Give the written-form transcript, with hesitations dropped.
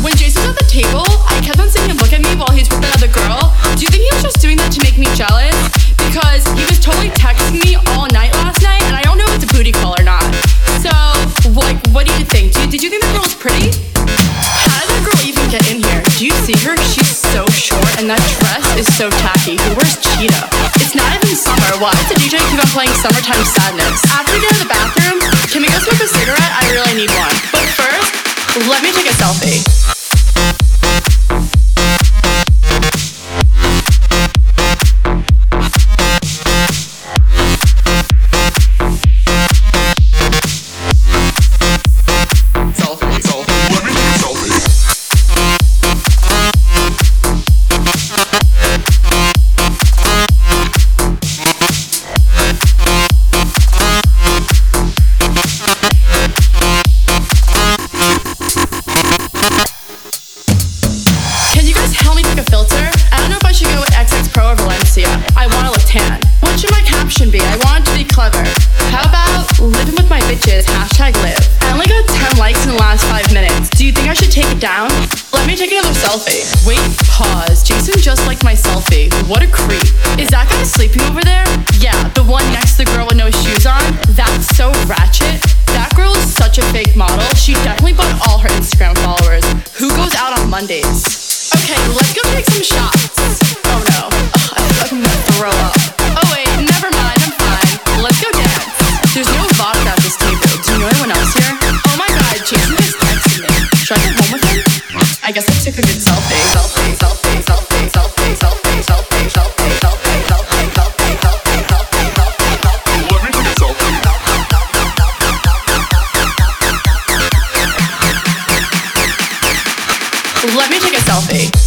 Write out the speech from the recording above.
When Jason was at the table, I kept on seeing him look at me while he's with another girl. Do you think he was just doing that to make me jealous? Because he was totally texting me all night last night, and I don't know if it's a booty call or not. So, like, what do you think? Did you think that girl was pretty? How did that girl even get in here? Do you see her? She's so short, and that dress is so tacky. Who wears cheetah? It's not even summer. Why does the DJ keep on playing Summertime Sadness? After we get to the bathroom, can we go smoke a cigarette? I really need one. But first, let me take a selfie. Down? Let me take another selfie. Wait, pause. Jason just liked my selfie. What a creep. Is that guy sleeping over there? Yeah, the one next to the girl with no shoes on? That's so ratchet. That girl is such a fake model. She definitely bought all her Instagram followers. Who goes out on Mondays? Okay, let's go take some shots. Oh no. I feel like I'm gonna throw up. Oh wait, never mind, I'm fine. Let's go dance. There's no vodka at this table. Do you know anyone else here? Oh my god, Jason just texted me. Should I go home with him? I guess I took a good selfie. Selfie, selfie, selfie, selfie, selfie, selfie, selfie, selfie, selfie, selfie, selfie, selfie, selfie. Let me take a selfie. Let me take a selfie.